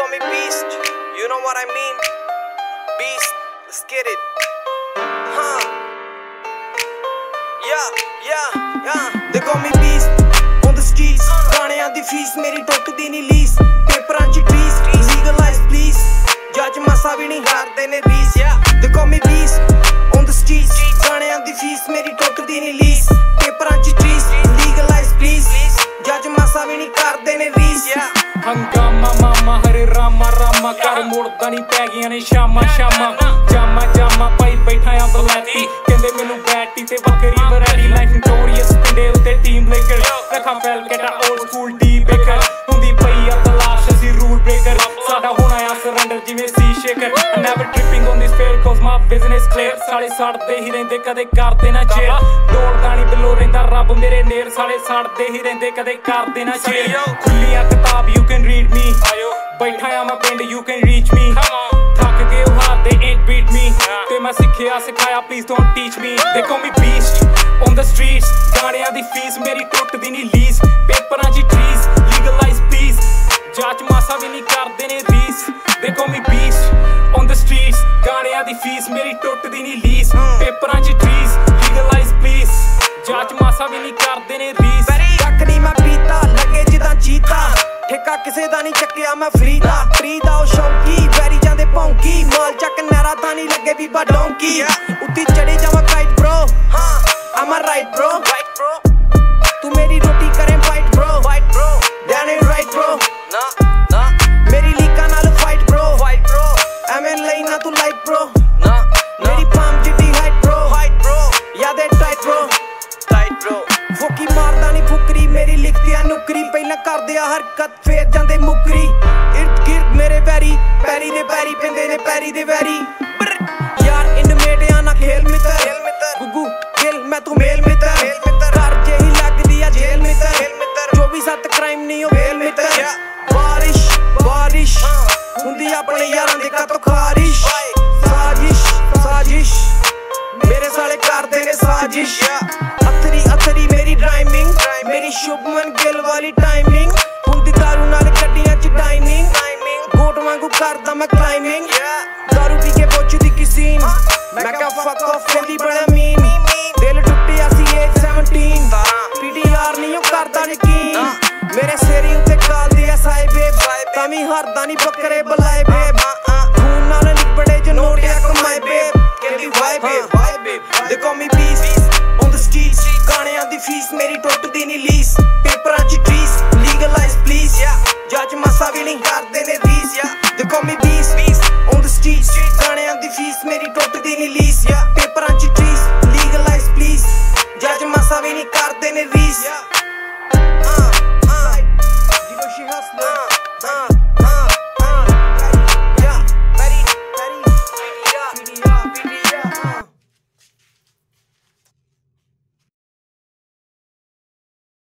call me Beast, you know what I mean? Beast, let's get it. Huh? Yeah. They call me Beast on the streets. ਗਾਣਿਆਂ ਦੀ fees ਮੇਰੀ ਟੁੱਟਦੀ ਨਹੀਂ ਲੀਸ ਪੇਪਰਾਂ 'ਚ trees legalise please ਜੱਜ ਮਾਸਾ ਵੀ ਨਹੀਂ ਹਾਰਦੇ ਨੇ ਰੀਸ They call me Beast on the streets. ਗਾਣਿਆਂ ਦੀ ਫੀਸ ਮੇਰੀ ਟੁੱਟਦੀ ਨਹੀਂ ਲੀਸ ਪੇਪਰਾਂ 'ਚ ਟ੍ਰੀਸ ਲੀਗਲਾਈਜ਼ ਪਲੀਜ਼ ਜੱਜ ਮਾਸਾ ਵੀ ਨਹੀਂ ਕਰਦੇ ਨੇ ਰੀਸ ਹੰਗਾਮਾ ਮਾਮਾ ਹਰੇ ਰਾਮਾ ਰਾਮਾ ਕਰ ਮੁੜਦਾ ਨਹੀਂ ਪੈ ਗਈਆਂ ਨੇ ਸ਼ਾਮਾਂ ਜਾਮਾ ਪਾਈ ਬੈਠਾ ਆ ਬਲੈਤੀ ਕਹਿੰਦੇ ਮੈਨੂੰ ਬੈਟੀ ਤੇ ਵੱਖਰੀ ਵੈਰਾਈਟੀ ਲਾਈਫ ਨੋਟੋਰੀਅਸ ਪਿੰਡੇ ਉੱਤੇ ਟੀਮ ਲੇਕਰ ਰੱਖਾਂ ਫੈਲ ਕੇਟਾ 올ਡ ਸਕੂਲ ਡੀ ਬੇਕਰ ਹੁੰਦੀ ਪਈ ਆ ਤਲਾਸ਼ ਅਸੀਂ ਰੂਲ ਬ੍ਰੇਕਰ ਸਾਡਾ ਹੋਣਾ ਆ ਸਰੈਂਡਰ ਜਿਵੇਂ ਸੀ ਸ਼ੇਕਰ never tripping on this fair cause my business clear ਸਾਲੇ ਸੜਦੇ ਹੀ ਰਹਿੰਦੇ ਕਦੇ ਕਰਦੇ ਨਾ ਚੇਰ ਦੌੜਦਾ ਨਹੀਂ ਬਿੱਲੋ ਰਹਿੰਦਾ ਰੱਬ ਮੇਰੇ ਨੇਰ ਸਾਲੇ ਸੜਦੇ ਹੀ ਰਹਿੰਦੇ ਕਦੇ ਕਰਦੇ ਨਾ ਚੇਰ ਖੁੱਲੀਆਂ ਕਿਤਾਬ ਯੂ ਕੈਨ ਰੀਡ ਮੀ ਬੈਠਾ ਆ ਮੈਂ ਪਿੰਡ ਯੂ ਕੈਨ ਰੀਚ ਮੀ ਥੱਕ ਗਏ ਉਹ ਹਾਰ ਦੇ ain't beat me ਤੇ ਮੈਂ ਸਿੱਖਿਆ ਸਿਖਾਇਆ please don't teach me They call me beast on the streets ਗਾਣਿਆਂ ਦੀ ਫੀਸ ਮੇਰੀ ਟੁੱਟਦੀ ਨਹੀਂ ਲੀਸ ਪੇਪਰਾਂ 'ਚ ਟ੍ਰੀਸ ਲੀਗਲਾਈਜ਼ ਪਲੀਜ਼ ਜੱਜ ਮਾਸਾ ਵੀ ਨਹੀਂ ਕਰਦੇ ਨੇ ਰੀਸ They call me beast on the streets ਗਾਣਿਆਂ ਦੀ ਫੀਸ ਮੇਰੀ ਟੁੱਟਦੀ ਨਹੀਂ ਲੀਸ ਪੇਪਰਾਂ 'ਚ ਟ੍ਰੀਸ ਲੀਗਲਾਈਜ਼ ਪਲੀਜ਼ ਜੱਜ ਮਾਸਾ ਵੀ ਨਹੀਂ ਕਰਦੇ ਨੇ ਰੀਸ ਕੱਖ ਨਹੀਂ ਮੈਂ ਪੀਤਾ ਲੱਗੇ ਜਿੱਦਾਂ ਚੀਤਾ ਠੇਕਾ ਕਿਸੇ ਦਾ ਨਹੀਂ ਚੱਕਿਆ ਮੈਂ ਫਰੀ ਦਾ ਉਹ ਸ਼ੌਂਕੀ ਵੈਰੀ ਜਾਂਦੇ ਭੌਂਕੀ ਮਾਲ ਚੱਕ ਨਹਿਰਾ ਤਾਂ ਨਹੀਂ ਲੱਗੇ ਬੀਬਾ ਡੌਂਕੀ ਉੱਤੀ ਚੜੇ ਜਾਵਾਂ kite bro I'm a right bro ਤੂੰ ਮੇਰੀ ਰੋਟੀ ਕਰੇ fight bro that ain't right bro ਮੇਰੀ ਲੀਕਾਂ ਨਾਲ fight bro ਐਵੇਂ ਲਈ ਨਾ ਤੂੰ ਲਾਈਕ bro ਮੇਰੀ palm ਜਿੱਡੀ height bro ਯਾਦ ਹੈ tight bro ਫੋਕੀ ਮਾਰਦਾ ਨਹੀਂ ਫੁਕਰੀ ਮੇਰੀ ਲਿਖਦੀ ਆ ਨੁਕਰੀ ਪਹਿਲਾਂ ਕਰਦੇ ਆ ਹਰਕਤ ਫੇਰ ਜਾਂਦੇ ਮੁਕਰੀ ਇਰਦ ਗਿਰਦ ਮੇਰੇ ਵੈਰੀ ਪੈਰੀ ਦੇ ਪੈਰੀ ਪੈਂਦੇ ਨੇ ਪੈਰੀ ਦੇ ਵੈਰੀ ਯਾਰ ਇਨਮੇਟਿਆਂ ਨਾ ਖੇਲ ਮਿੱਤਰ ਗੁੱਗੂ ਖੇਲ ਮੈਂ ਤੂੰ ਮੇਲ ਮਿੱਤਰ ਘਰ ਜਿਹੀ ਲੱਗਦੀ ਆ ਜੇਲ ਮਿੱਤਰ 24/7 ਕ੍ਰਾਈਮ ਨਹੀਂ ਉਹ ਵੇਲ ਮਿੱਤਰ ਬਾਰਿਸ਼ ਹੁੰਦੀ ਆਪਣੇ ਯਾਰਾਂ ਦੇ ਕਾਤੋਂ ਖਾਰਿਸ਼ ਸਾਜ਼ਿਸ਼ ਮੇਰੇ ਸਾਲੇ ਕਰਦੇ ਨੇ ਸਾਜ਼ਿਸ਼ ਅਥਰੀ ਮੇਰੀ ਡਰਾਈਵਿੰਗ ਮੇਰੀ ਸ਼ੁਭਮਨ ਗਿੱਲ ਵਾਲੀ ਟਾਈਮਿੰਗ ਹੁੰਦੀ ਦਾਰੂ ਨਾਲ ਗੱਡੀਆਂ 'ਚ ਡਾਈਨਿੰਗ ਗੋਟ ਵਾਂਗੂ ਕਰਦਾ ਮੈਂ ਕਲਾਈਮਿੰਗ ਦਾਰੂ ਪੀ ਕੇ ਪੁੱਛਦੀ ਕਿਸੀਨ ਮੈਂ ਕਹਾਂ ਫੱਕ ਆਫ ਕਹਿੰਦੀ ਬੜਾ ਮੀਨ ਦਿਲ ਟੁੱਟਿਆ ਸੀ ਏਜ 17 PDR ਨਹੀਂ ਉਹ ਕਰਦਾ ਯਕੀਨ ਮੇਰੇ ਸੇਰੀ ਉੱਤੇ ਕਾਲਦੀ ਐ ਸਾਈ ਬੇਬ ਤਾਂ ਵੀ ਹਰਦਾ ਨਹੀਂ ਬੱਕਰੇ ਬੁਲਾਏ ਬੇਬ ਖੂਨ ਨਾਲ ਨਿਬੜੇ ਜੋ ਨੋਟਿਆ ਕਮਾਏ ਬੇਬ ਕਹਿੰਦੀ why babe They call me Beast on the streets ਗਾਣਿਆਂ ਦੀ ਫੀਸ ਮੇਰੀ ਟੁੱਟਦੀ ਨਹੀਂ ਲੀਸ ਪੇਪਰਾਂ 'ਚ ਟ੍ਰੀਸ ਲੀਗਲਾਈਜ਼ ਪਲੀਜ਼ ਜੱਜ ਮਾਸਾ ਵੀ ਨਹੀਂ ਕਰਦੇ ਨੇ ਰੀਸ They call me Beast on the streets ਗਾਣਿਆਂ ਦੀ ਫੀਸ ਮੇਰੀ ਟੁੱਟਦੀ ਨਹੀਂ ਲੀਸ ਪੇਪਰਾਂ 'ਚ ਟ੍ਰੀਸ ਲੀਗਲਾਈਜ਼ ਪਲੀਜ਼ ਜੱਜ ਮਾਸਾ ਵੀ ਨਹੀਂ ਕਰਦੇ ਨੇ ਰੀਸ